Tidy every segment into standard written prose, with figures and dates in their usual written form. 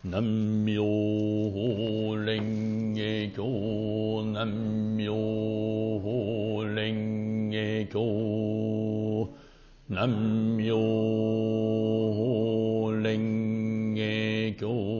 南無蓮華経南無蓮華経南無蓮華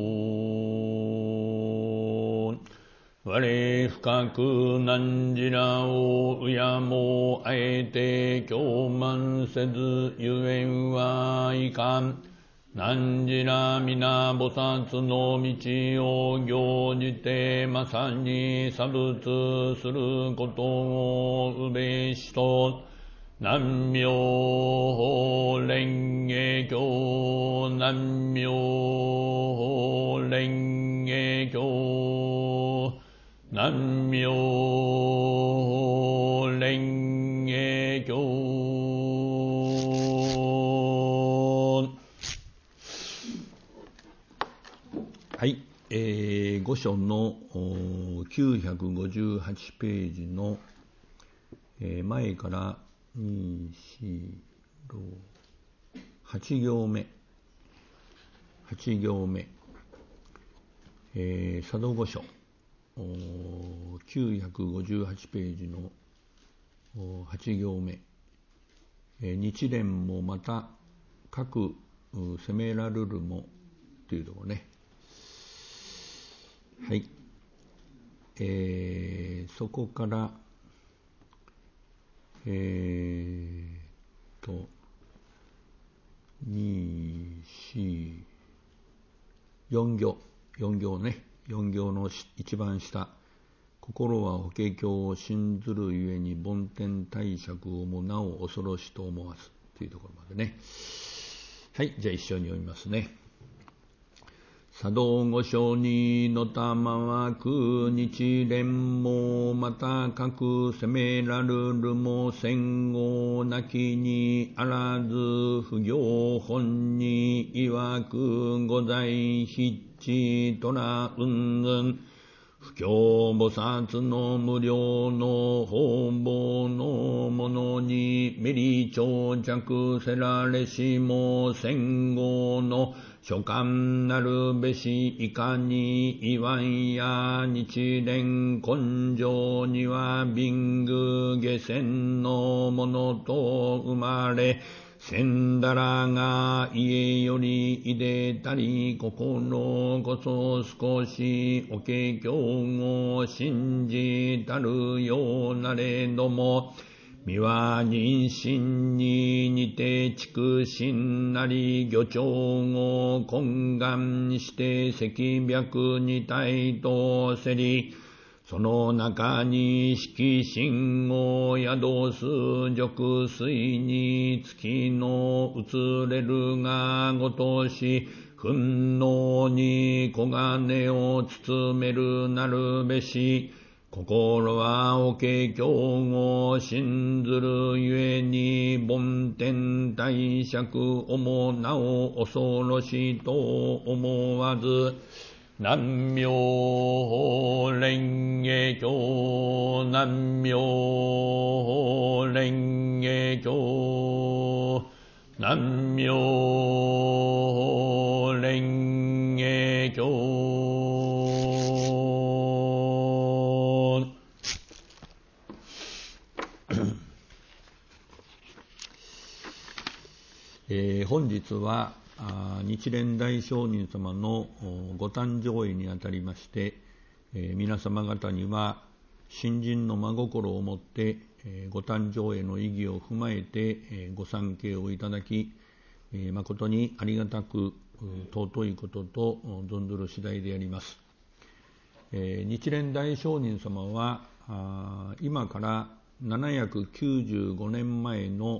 経我深く汝らを敬もあえて供満せずゆえんはいかん。汝ら皆菩薩の道を行じてまさに作仏することをうべしと。南無蓮華経南無蓮華経南無蓮華経。はい、御書の958ページの、前から2、4、6、8行目、8行目、佐渡御書958ページの8行目、日蓮もまた各責めらるるもというところね。はい、そこから2、4、4行ね、4行の一番下、心は法華経を信ずるゆえに梵天帝釈をもなお恐ろしと思わずというところまでね。はい、じゃあ一緒に読みますね。佐渡御所にのたまわく日蓮もまた各責めらるるも戦後なきにあらず不行本に曰くござい筆致とらうんぬん不教菩薩の無料の方々のものにめり長着せられしも戦後の所感なるべしいかに言わんや日蓮根性には貧愚下船のものと生まれせんだらが家よりいでたり心こそ少しお経経を信じたるようなれども身は人心に似て畜心なり魚鳥を懇願して赤白に体とせりその中に色心を宿す俗水に月の移れるがごとし憤怒に黄金を包めるなるべし心は法華経を信ずるゆえに梵天帝釈をもなお恐ろしと思わず南無蓮華経南無蓮華経南無蓮華経。本日は日蓮大聖人様のご誕生日にあたりまして、皆様方には信心の真心をもって、ご誕生への意義を踏まえて、ご参詣をいただき、誠にありがたく尊いことと存ずる次第であります。日蓮大聖人様は今から795年前の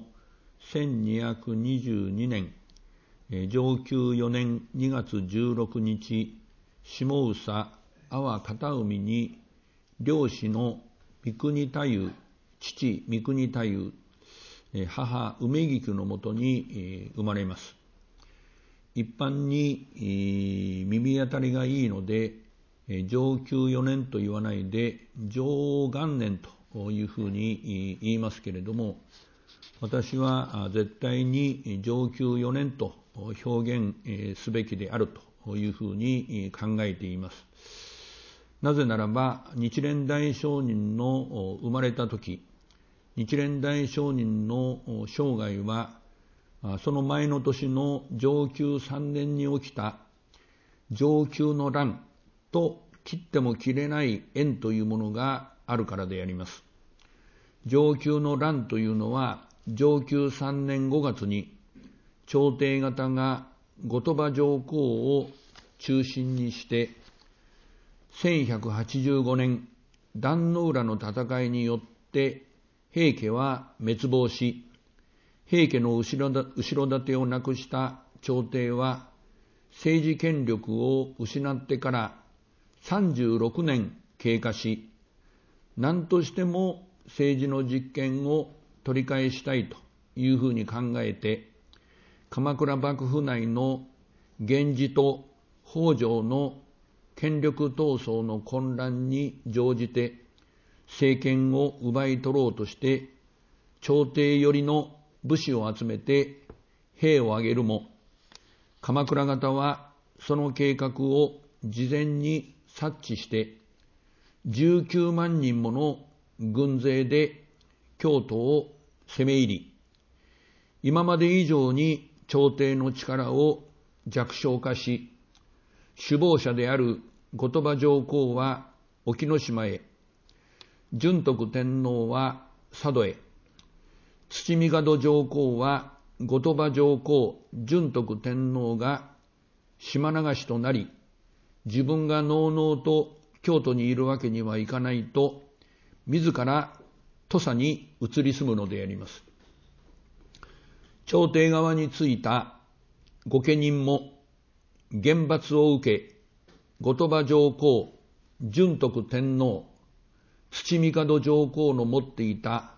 1222年承久4年2月16日下総阿波片海に漁師の三国太夫父三国太夫母梅菊のもとに生まれます。一般に耳当たりがいいので承久4年と言わないで承元年というふうに言いますけれども、私は絶対に承久4年と表現すべきであるというふうに考えています。なぜならば、日蓮大聖人の生まれた時、日蓮大聖人の生涯は、その前の年の承久3年に起きた承久の乱と切っても切れない縁というものがあるからであります。承久の乱というのは、承久3年5月に朝廷方が後鳥羽上皇を中心にして、1185年壇ノ浦の戦いによって平家は滅亡し、平家の後ろ盾をなくした朝廷は政治権力を失ってから36年経過し、何としても政治の実権を取り返したいというふうに考えて、鎌倉幕府内の源氏と北条の権力闘争の混乱に乗じて政権を奪い取ろうとして、朝廷寄りの武士を集めて兵を挙げるも、鎌倉方はその計画を事前に察知して19万人もの軍勢で京都を攻め入り、今まで以上に朝廷の力を弱小化し、首謀者である後鳥羽上皇は沖ノ島へ、順徳天皇は佐渡へ、土御門上皇は後鳥羽上皇、順徳天皇が島流しとなり、自分がのうのうと京都にいるわけにはいかないと、自ら土佐に移り住むのであります。朝廷側についた御家人も厳罰を受け、後鳥羽上皇、順徳天皇、土御門上皇の持っていた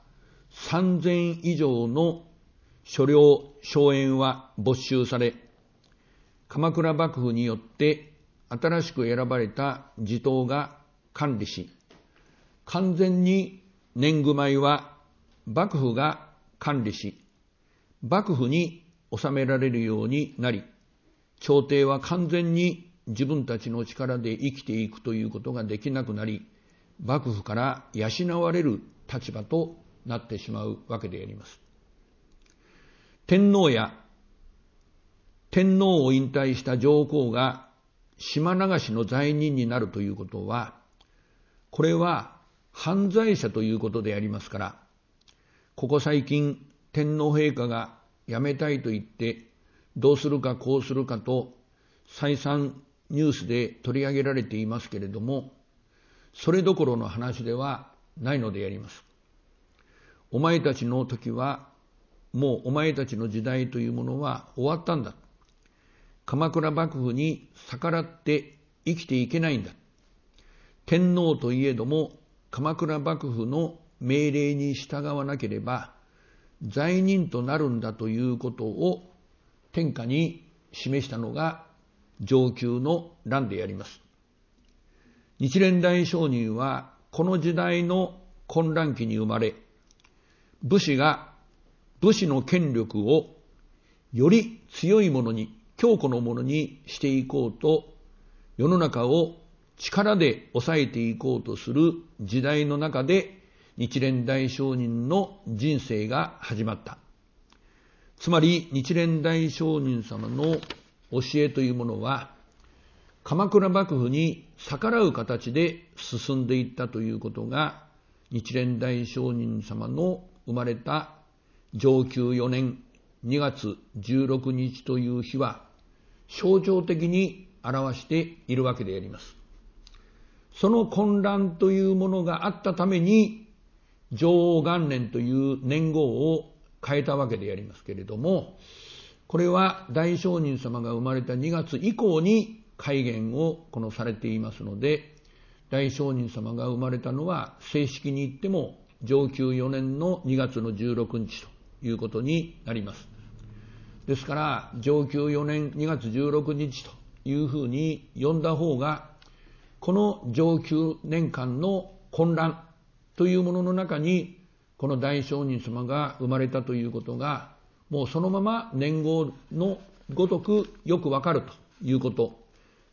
3000以上の所領荘園は没収され、鎌倉幕府によって新しく選ばれた地頭が管理し、完全に年貢米は幕府が管理し、幕府に納められるようになり、朝廷は完全に自分たちの力で生きていくということができなくなり、幕府から養われる立場となってしまうわけであります。天皇や天皇を引退した上皇が島流しの罪人になるということは、これは犯罪者ということでありますから、ここ最近天皇陛下が辞めたいと言ってどうするかこうするかと再三ニュースで取り上げられていますけれども、それどころの話ではないのであります。お前たちの時はもうお前たちの時代というものは終わったんだ。鎌倉幕府に逆らって生きていけないんだ。天皇といえども鎌倉幕府の命令に従わなければ罪人となるんだということを天下に示したのが承久の乱であります。日蓮大聖人はこの時代の混乱期に生まれ、武士が武士の権力をより強いものに、強固のものにしていこうと、世の中を力で抑えていこうとする時代の中で日蓮大聖人の人生が始まった。つまり日蓮大聖人様の教えというものは、鎌倉幕府に逆らう形で進んでいったということが、日蓮大聖人様の生まれた承久4年2月16日という日は象徴的に表しているわけであります。その混乱というものがあったために、承応元年という年号を変えたわけでありますけれども、これは大聖人様が生まれた2月以降に改元をされていますので、大聖人様が生まれたのは正式に言っても承久4年の2月の16日ということになります。ですから承久4年2月16日というふうに呼んだ方が、この承久年間の混乱というものの中にこの大聖人様が生まれたということが、もうそのまま年号のごとくよくわかるということ、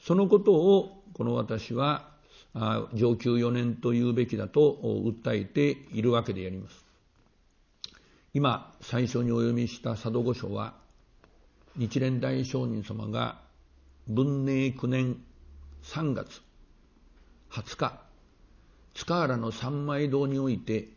そのことをこの私は上級4年というべきだと訴えているわけであります。今最初にお読みした佐渡御書は、日蓮大聖人様が文寧9年3月20日、塚原の三枚堂において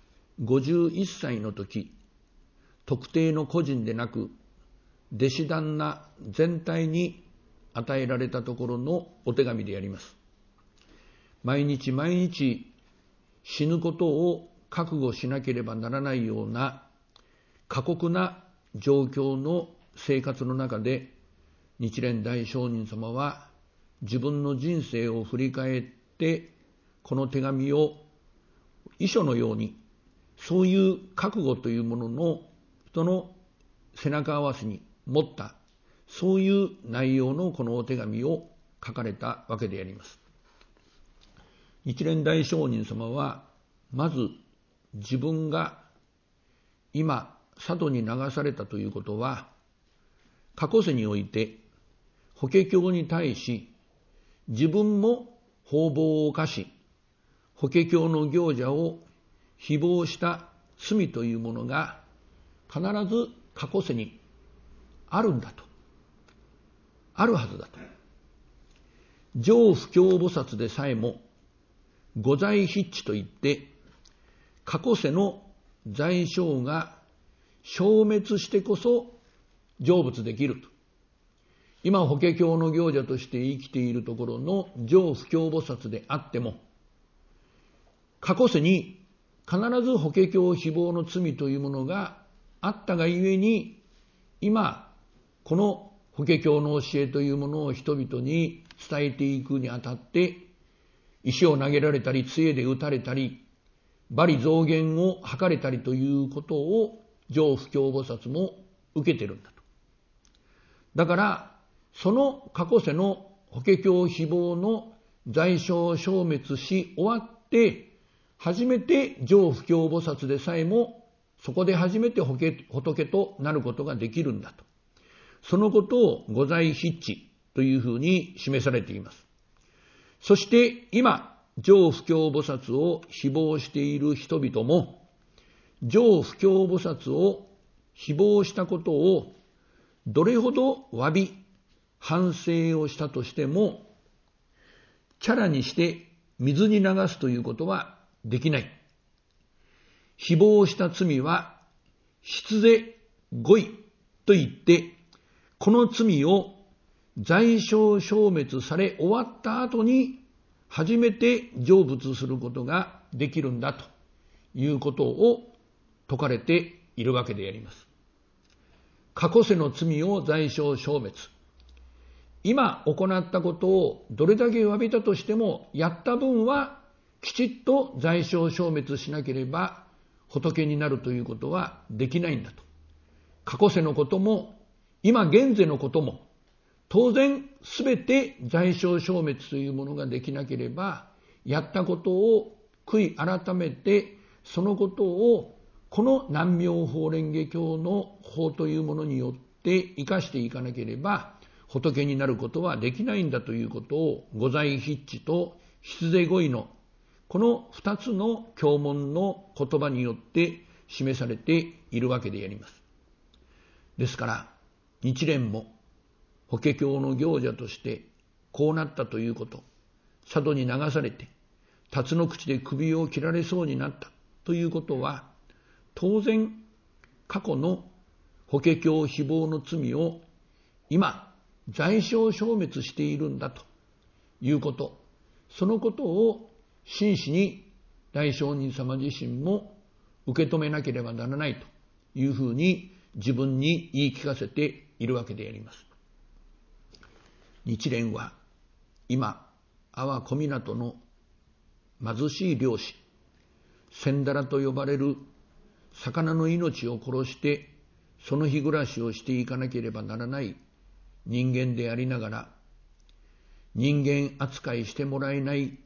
51歳の時、特定の個人でなく弟子旦那全体に与えられたところのお手紙であります。毎日毎日死ぬことを覚悟しなければならないような過酷な状況の生活の中で、日蓮大聖人様は自分の人生を振り返ってこの手紙を遺書のように、そういう覚悟というものの人の背中合わせに持った、そういう内容のこのお手紙を書かれたわけであります。日蓮大聖人様はまず自分が今佐渡に流されたということは、過去世において法華経に対し自分も法暴を犯し、法華経の行者を誹謗した罪というものが必ず過去世にあるんだと、あるはずだと。上不教菩薩でさえも五罪筆致といって、過去世の罪障が消滅してこそ成仏できると。今法華経の行者として生きているところの上不教菩薩であっても、過去世に必ず法華経誹謗の罪というものがあったがゆえに、今この法華経の教えというものを人々に伝えていくにあたって、石を投げられたり杖で打たれたり罵詈雑言を吐かれたりということを上不教菩薩も受けてるんだと。だからその過去世の法華経誹謗の罪障を消滅し終わって、初めて上不教菩薩でさえもそこで初めて仏となることができるんだと。そのことを五罪筆致というふうに示されています。そして今上不教菩薩を誹謗している人々も、上不教菩薩を誹謗したことをどれほど詫び反省をしたとしても、チャラにして水に流すということはできない。誹謗した罪は筆是語彙といって、この罪を罪障消滅され終わった後に初めて成仏することができるんだということを説かれているわけであります。過去世の罪を罪障消滅、今行ったことをどれだけ詫びたとしても、やった分はきちっと罪障消滅しなければ仏になるということはできないんだと。過去世のことも今現世のことも当然すべて罪障消滅というものができなければ、やったことを悔い改めて、そのことをこの南妙法蓮華経の法というものによって生かしていかなければ仏になることはできないんだということを、五罪筆致と筆是語彙のこの二つの経文の言葉によって示されているわけであります。ですから日蓮も法華経の行者としてこうなったということ、佐渡に流されて辰の口で首を切られそうになったということは、当然過去の法華経誹謗の罪を今罪障消滅しているんだということ、そのことを真摯に大聖人様自身も受け止めなければならないというふうに自分に言い聞かせているわけであります。日蓮は今阿波小湊の貧しい漁師、千だらと呼ばれる魚の命を殺してその日暮らしをしていかなければならない人間でありながら、人間扱いしてもらえない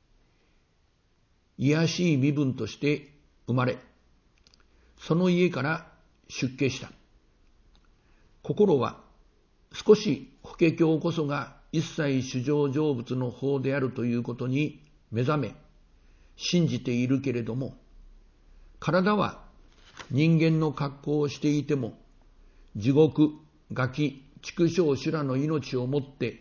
卑しい身分として生まれ、その家から出家した。心は少し法華経こそが一切衆生成仏の法であるということに目覚め、信じているけれども、体は人間の格好をしていても、地獄、餓鬼、畜生修羅の命をもって、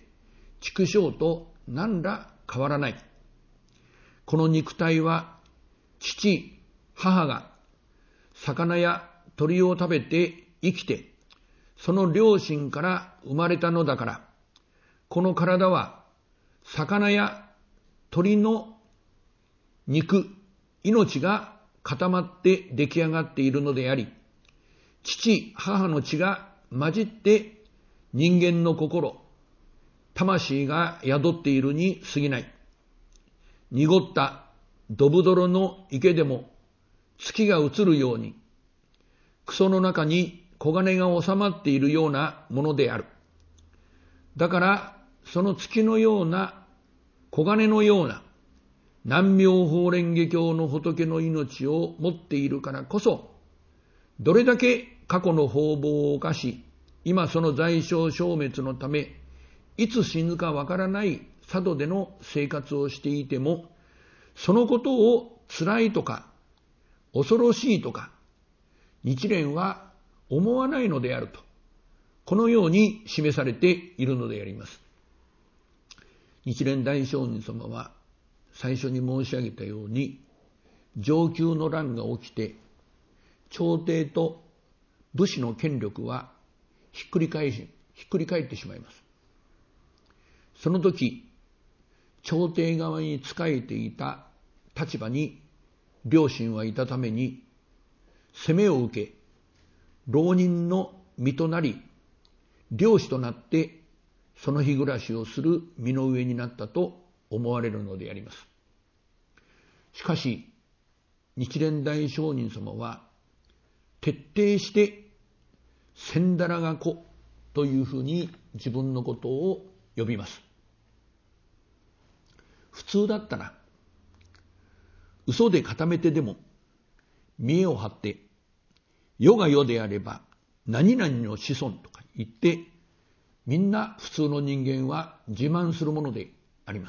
畜生と何ら変わらない。この肉体は、父、母が魚や鳥を食べて生きて、その両親から生まれたのだから、この体は魚や鳥の肉、命が固まって出来上がっているのであり、父、母の血が混じって人間の心、魂が宿っているに過ぎない。濁ったドブ泥の池でも月が映るように、草の中に黄金が収まっているようなものである。だから、その月のような、黄金のような、南妙法蓮華経の仏の命を持っているからこそ、どれだけ過去の方々を犯し、今その罪障消滅のため、いつ死ぬかわからない佐渡での生活をしていても、そのことを辛いとか、恐ろしいとか、日蓮は思わないのであると、このように示されているのであります。日蓮大聖人様は最初に申し上げたように、承久の乱が起きて、朝廷と武士の権力はひっくり返ってしまいます。その時、朝廷側に仕えていた立場に両親はいたために、責めを受け、浪人の身となり、漁師となってその日暮らしをする身の上になったと思われるのであります。しかし、日蓮大聖人様は徹底して千だらが子というふうに自分のことを呼びます。普通だったら、嘘で固めてでも見栄を張って、世が世であれば何々の子孫とか言って、みんな普通の人間は自慢するものであります。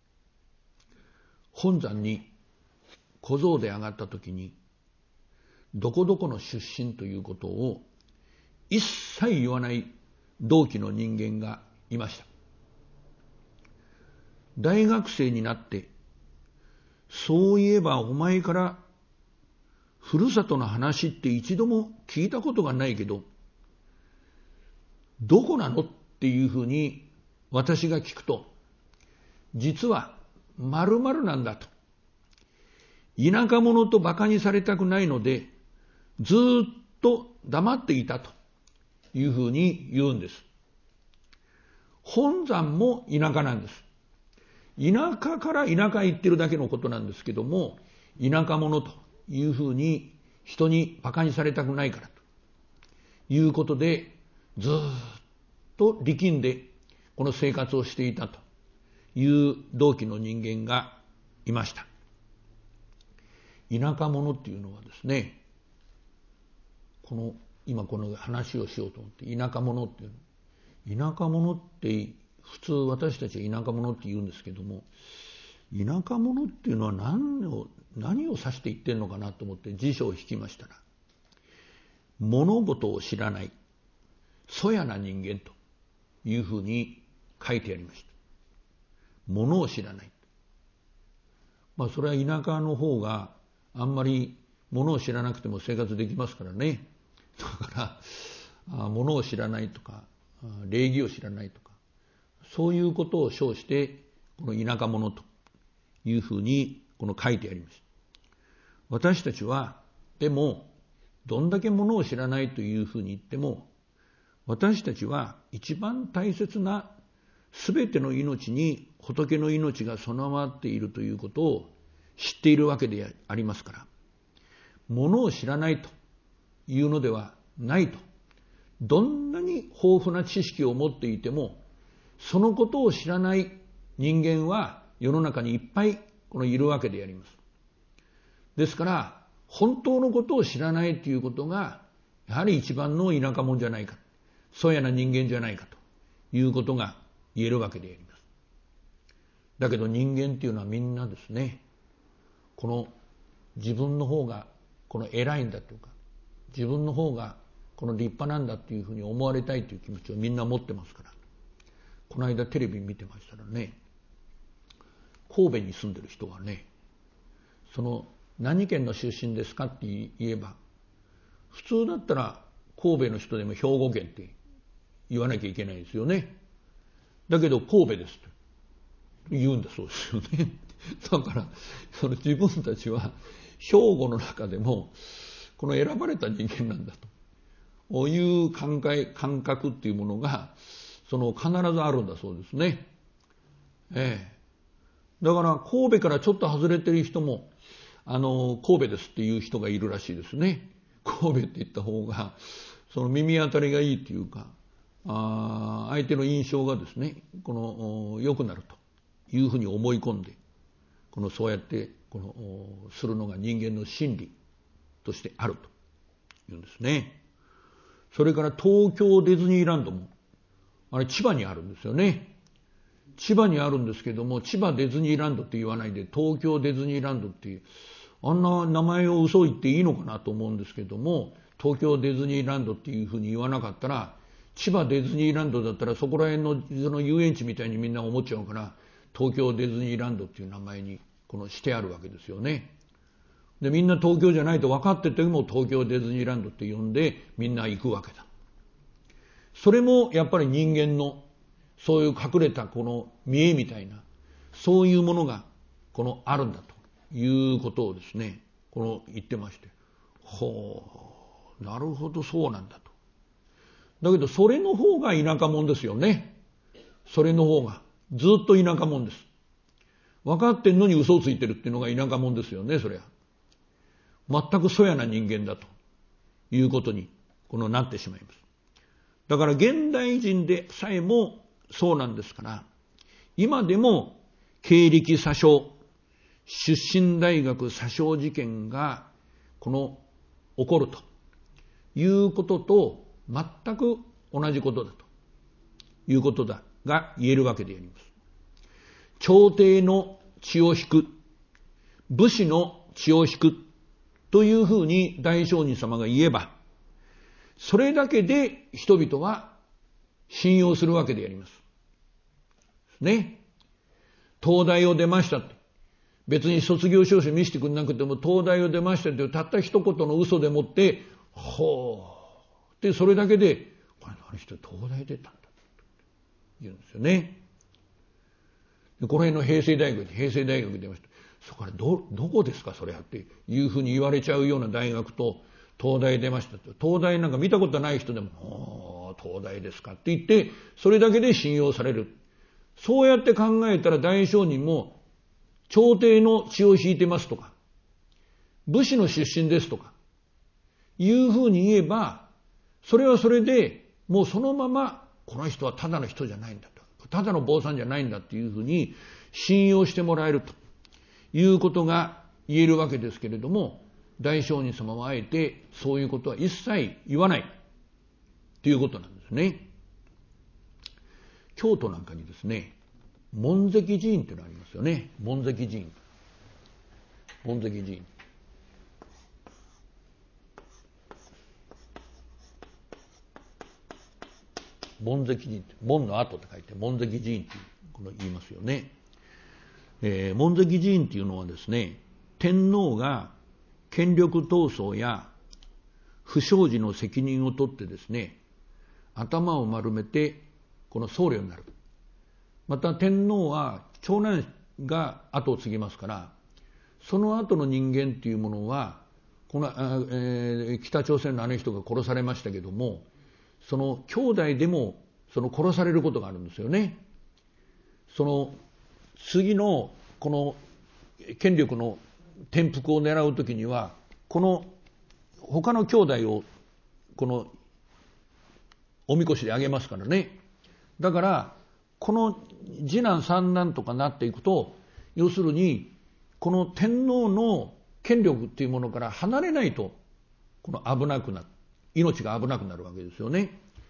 本山に小僧で上がった時に、どこどこの出身ということを一切言わない同期の人間がいました。大学生になって、そういえばお前からふるさとの話って一度も聞いたことがないけど、どこなのっていうふうに私が聞くと、実は〇〇なんだと。田舎者と馬鹿にされたくないので、ずっと黙っていたというふうに言うんです。本山も田舎なんです。田舎から田舎へ行ってるだけのことなんですけども、田舎者というふうに人に馬鹿にされたくないからということで、ずっと力んでこの生活をしていたという同期の人間がいました。田舎者っていうのはですね、今この話をしようと思って、田舎者っていうの、田舎者って普通私たちは田舎者って言うんですけども、田舎者っていうのは何を指して言ってるのかなと思って辞書を引きましたら、物事を知らないそやな人間というふうに書いてありました。物を知らない。それは田舎の方があんまり物を知らなくても生活できますからね。だから物を知らないとか礼儀を知らないとか、そういうことを称してこの田舎者というふうに書いてあります。私たちはでもどんだけ物を知らないというふうに言っても、私たちは一番大切なすべての命に仏の命が備わっているということを知っているわけでありますから、物を知らないというのではないと。どんなに豊富な知識を持っていても、そのことを知らない人間は世の中にいっぱいいるわけであります。ですから本当のことを知らないということがやはり一番の田舎者じゃないか、そうやな人間じゃないかということが言えるわけであります。だけど人間っていうのはみんなですね、この自分の方がこの偉いんだというか、自分の方がこの立派なんだっていうふうに思われたいという気持ちをみんな持ってますから。この間テレビ見てましたらね、神戸に住んでる人はね、その何県の出身ですかって言えば、普通だったら神戸の人でも兵庫県って言わなきゃいけないですよね。だけど神戸ですと言うんだそうですよね。だからその自分たちは兵庫の中でもこの選ばれた人間なんだという感覚っていうものがその必ずあるんだそうですね。だから神戸からちょっと外れてる人も神戸ですっていう人がいるらしいですね。神戸って言った方がその耳当たりがいいっていうか、相手の印象がですね、この良くなるというふうに思い込んで、このそうやってこのするのが人間の心理としてあるというんですね。それから東京ディズニーランドもあれ千葉にあるんですよね。千葉にあるんですけども、千葉ディズニーランドって言わないで東京ディズニーランドっていう、あんな名前を嘘言っていいのかなと思うんですけども、東京ディズニーランドっていうふうに言わなかったら、千葉ディズニーランドだったらそこら辺のその遊園地みたいにみんな思っちゃうから、東京ディズニーランドっていう名前にこのしてあるわけですよね。でみんな東京じゃないと分かってても東京ディズニーランドって呼んでみんな行くわけだ。それもやっぱり人間のそういう隠れたこの見栄みたいなそういうものがこのあるんだということをですね、この言ってまして、ほうなるほどそうなんだと。だけどそれの方が田舎者ですよね。それの方がずっと田舎者です。分かってんのに嘘をついてるっていうのが田舎者ですよね。そりゃ全くそやな人間だということにこのなってしまいます。だから現代人でさえもそうなんですから、今でも経歴詐称、出身大学詐称事件がこの起こるということと全く同じことだということだが言えるわけであります。朝廷の血を引く、武士の血を引くというふうに大聖人様が言えば、それだけで人々は信用するわけであります。ね。東大を出ましたって。別に卒業証書見せてくれなくても、東大を出ましたっていうたった一言の嘘でもって、ほう。で、それだけで、これあの人東大出たんだと言うんですよね。でこの辺の平成大学出ました。そこからどこですかそれはっていうふうに言われちゃうような大学と、東大出ましたって、東大なんか見たことない人でも、東大ですかって言って、それだけで信用される。そうやって考えたら大聖人も、朝廷の血を引いてますとか、武士の出身ですとか、いうふうに言えば、それはそれで、もうそのまま、この人はただの人じゃないんだと。ただの坊さんじゃないんだっていうふうに信用してもらえるということが言えるわけですけれども、大聖人様はあえてそういうことは一切言わないということなんですね。京都なんかにですね、門跡寺院っていうのがありますよね。門跡寺院。門跡寺院。門跡寺院って、門の跡って書いて門跡寺院ってこの言いますよね。門跡寺院っていうのはですね、天皇が権力闘争や不祥事の責任を取ってですね、頭を丸めてこの僧侶になる。また天皇は長男が後を継ぎますから、その後の人間っていうものはこの、北朝鮮のあの人が殺されましたけども、その兄弟でもその殺されることがあるんですよね。その次のこの権力の転覆を狙うときには、この他の兄弟をこのおみこしであげますからね。だからこの次男三男とかなっていくと、要するにこの天皇の権力っていうものから離れないと、この危なくなる、命が危なくなるわけですよね。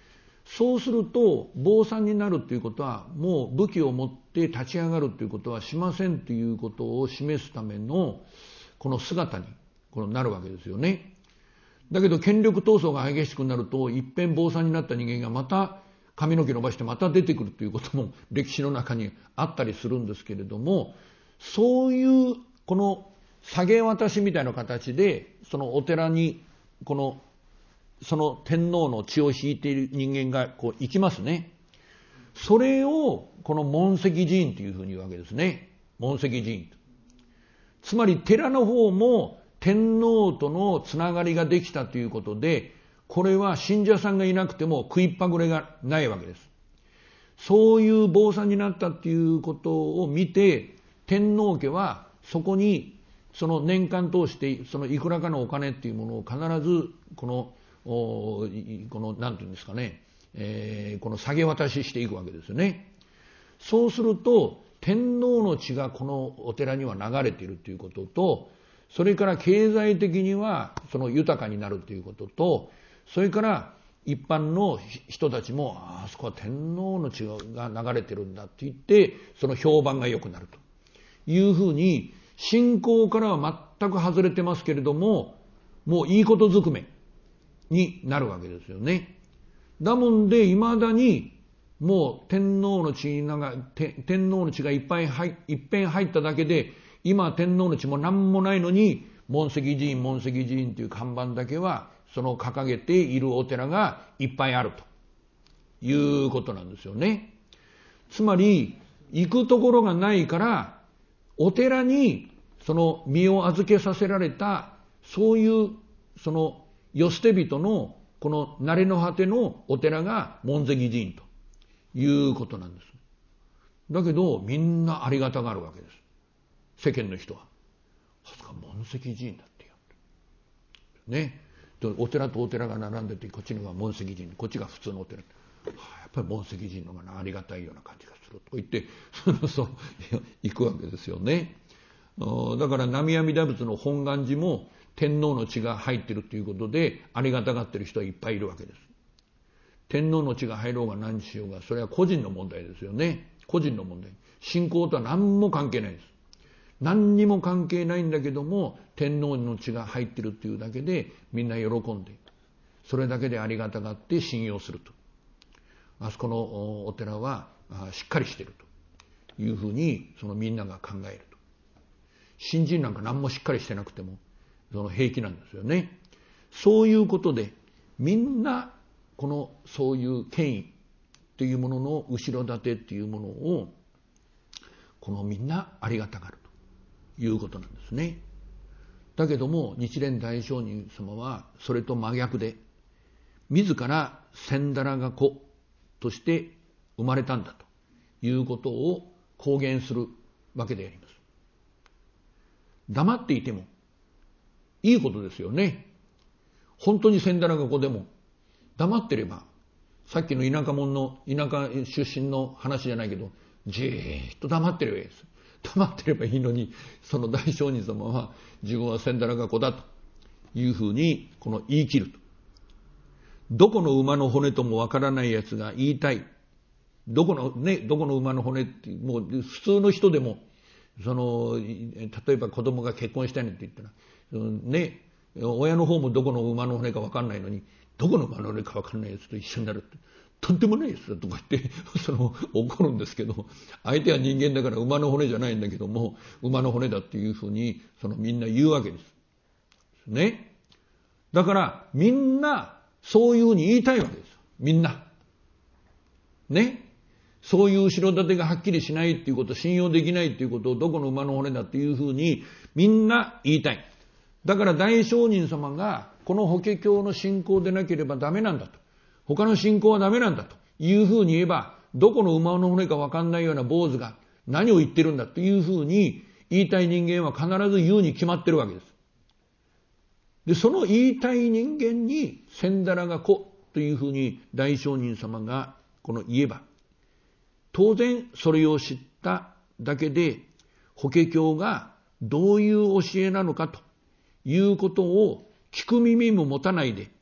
そうすると坊さんになるということはもう武器を持って立ち上がるということはしませんということを示すためのこの姿になるわけですよね。だけど権力闘争が激しくなると一遍坊さんになった人間がまた髪の毛伸ばしてまた出てくるということも歴史の中にあったりするんですけれども、そういうこの下げ渡しみたいな形でそのお寺にその天皇の血を引いている人間が行きますね。それをこの問責寺院というふうに言うわけですね。問責寺院。つまり寺の方も天皇とのつながりができたということで、これは信者さんがいなくても食いっぱぐれがないわけです。そういう坊さんになったということを見て、天皇家はそこにその年間通してそのいくらかのお金っていうものを必ずこのなんていうんですかね、この下げ渡ししていくわけですよね。そうすると天皇の血がこのお寺には流れているということと、それから経済的にはその豊かになるということと、それから一般の人たちもあそこは天皇の血が流れてるんだって言ってその評判が良くなるというふうに、信仰からは全く外れてますけれども、もういいことずくめになるわけですよね。だもんで未だにもう天皇の血がいっぺん入っただけで、今天皇の血も何もないのに問責寺院という看板だけはその掲げているお寺がいっぱいあるということなんですよね。つまり行くところがないからお寺にその身を預けさせられたそういうその世捨て人のこの慣れの果てのお寺が問責寺院ということなんです。だけどみんなありがたがるわけです。世間の人は。さすが問責寺院だってやね。お寺とお寺が並んでて、こっちのが問責寺院、こっちが普通のお寺。やっぱり問責寺院のがありがたいような感じがすると言って行くわけですよね。だから南無阿弥陀仏の本願寺も天皇の血が入っているということでありがたがっている人はいっぱいいるわけです。天皇の血が入ろうが何しようが、それは個人の問題ですよね。個人の問題。信仰とは何も関係ないです。何にも関係ないんだけども、天皇の血が入っているというだけでみんな喜んで、それだけでありがたがって信用すると。あそこのお寺はしっかりしているというふうにそのみんなが考えると。信心なんか何もしっかりしてなくてもその平気なんですよね。そういうことでみんなそういう権威というものの後ろ盾というものをみんなありがたがるということなんですね。だけども日蓮大聖人様はそれと真逆で、自ら千だらが子として生まれたんだということを公言するわけであります。黙っていてもいいことですよね。本当に千だらが子でも黙ってれば、さっきの田舎出身の話じゃないけど、じーっと黙ってればいいです。黙ってればいいのに、その大聖人様は自分は千だらが子だというふうに言い切ると。どこの馬の骨ともわからないやつが言いたい。どこの馬の骨って、もう普通の人でも、例えば子供が結婚したいなんて言ったら、親の方もどこの馬の骨かわかんないのに、どこの馬の骨かわかんないやつと一緒になるって。とんでもないですよとか言って怒るんですけど、相手は人間だから馬の骨じゃないんだけども、馬の骨だっていうふうにみんな言うわけですね。だからみんなそういうふうに言いたいわけです。みんなね。そういう後ろ盾がはっきりしないっていうこと、信用できないっていうことをどこの馬の骨だっていうふうにみんな言いたい。だから大聖人様がこの法華経の信仰でなければダメなんだと、他の信仰はダメなんだというふうに言えば、どこの馬の骨か分かんないような坊主が何を言ってるんだというふうに言いたい人間は必ず言うに決まってるわけです。で、その言いたい人間に千だらが子というふうに大聖人様が言えば、当然それを知っただけで法華経がどういう教えなのかということを聞く耳も持たないで、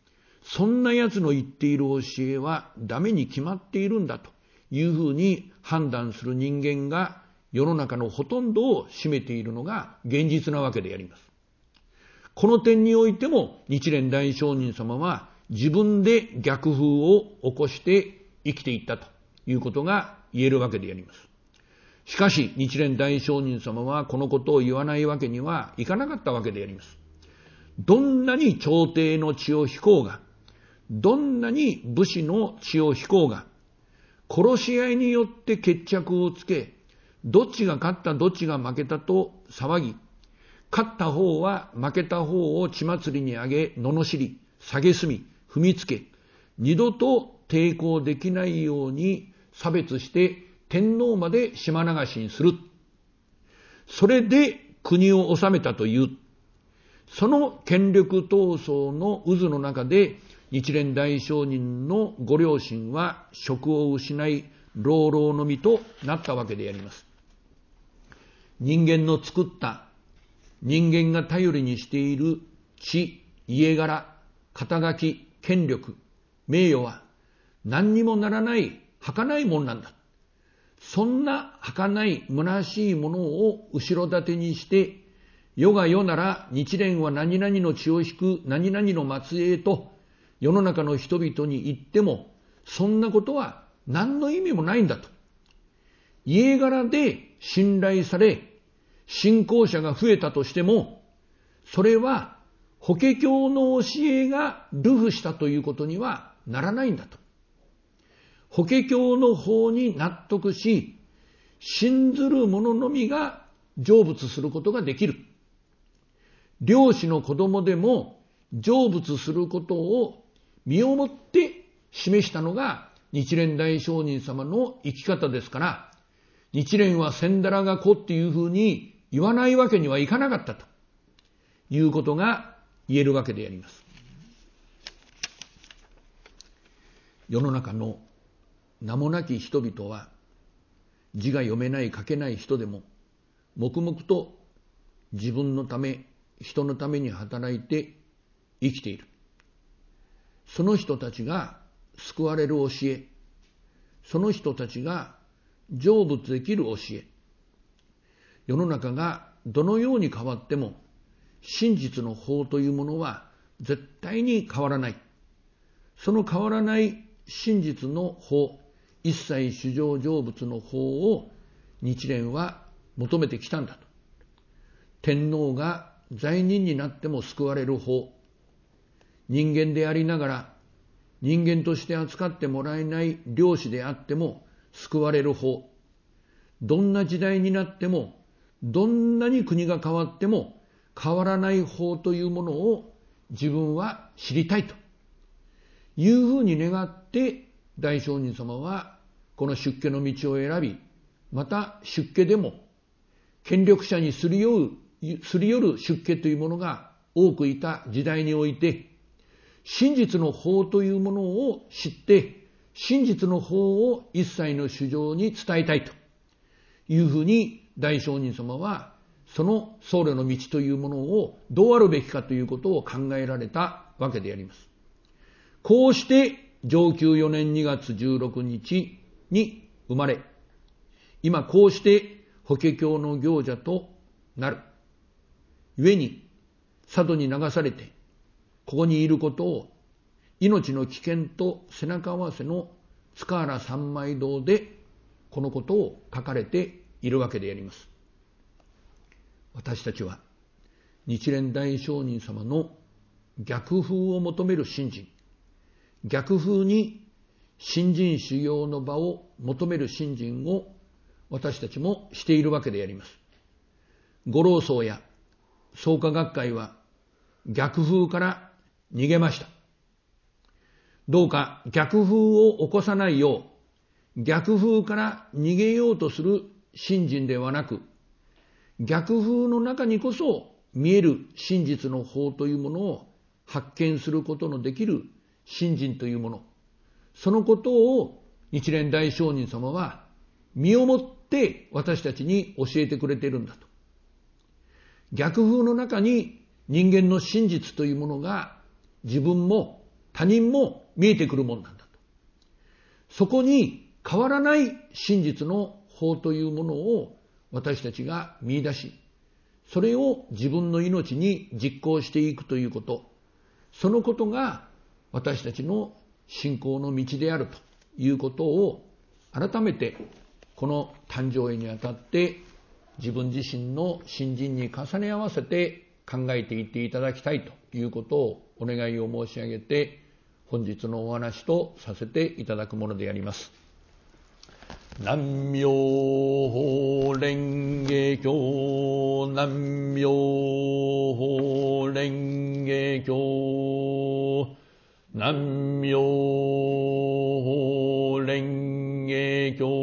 そんな奴の言っている教えはダメに決まっているんだというふうに判断する人間が世の中のほとんどを占めているのが現実なわけであります。この点においても日蓮大聖人様は自分で逆風を起こして生きていったということが言えるわけであります。しかし日蓮大聖人様はこのことを言わないわけにはいかなかったわけであります。どんなに朝廷の血を引こうが、どんなに武士の血を引こうが、殺し合いによって決着をつけ、どっちが勝ったどっちが負けたと騒ぎ、勝った方は負けた方を血祭りに上げ、罵り、蔑み、踏みつけ、二度と抵抗できないように差別して天皇まで島流しにする。それで国を治めたという、その権力闘争の渦の中で日蓮大聖人のご両親は職を失い、老老の身となったわけであります。人間の作った人間が頼りにしている地、家柄、肩書き、権力、名誉は何にもならない儚いもんなんだ。そんな儚い虚しいものを後ろ盾にして、世が世なら日蓮は何々の血を引く何々の末裔と世の中の人々に言っても、そんなことは何の意味もないんだと。家柄で信頼され、信仰者が増えたとしても、それは法華経の教えが流布したということにはならないんだと。法華経の法に納得し、信ずる者のみが成仏することができる。漁師の子供でも成仏することを身をもって示したのが日蓮大聖人様の生き方ですから、日蓮は千だらが子っていうふうに言わないわけにはいかなかったということが言えるわけであります。世の中の名もなき人々は、字が読めない書けない人でも黙々と自分のため人のために働いて生きている。その人たちが救われる教え、その人たちが成仏できる教え、世の中がどのように変わっても真実の法というものは絶対に変わらない。その変わらない真実の法、一切衆生成仏の法を日蓮は求めてきたんだと。天皇が罪人になっても救われる法、人間でありながら人間として扱ってもらえない漁師であっても救われる法、どんな時代になってもどんなに国が変わっても変わらない法というものを自分は知りたいというふうに願って大聖人様はこの出家の道を選び、また出家でも権力者にすり寄る出家というものが多くいた時代において、真実の法というものを知って真実の法を一切の衆生に伝えたいというふうに大聖人様はその僧侶の道というものをどうあるべきかということを考えられたわけであります。こうして承久4年2月16日に生まれ、今こうして法華経の行者となる故に佐渡に流されてここにいることを命の危険と背中合わせの塚原三昧堂でこのことを書かれているわけであります。私たちは日蓮大聖人様の逆風を求める信心、逆風に信心修行の場を求める信心を私たちもしているわけであります。御老僧や創価学会は逆風から逃げました。どうか逆風を起こさないよう、逆風から逃げようとする信心ではなく、逆風の中にこそ見える真実の法というものを発見することのできる信心というもの、そのことを日蓮大聖人様は身をもって私たちに教えてくれているんだと。逆風の中に人間の真実というものが自分も他人も見えてくるもんなんだと。そこに変わらない真実の法というものを私たちが見出し、それを自分の命に実行していくということ、そのことが私たちの信仰の道であるということを改めてこの誕生会にあたって自分自身の信心に重ね合わせて考えていっていただきたいということをお願いを申し上げて本日のお話とさせていただくものであります。南無法蓮華経、南無法蓮華経、南無法蓮華経。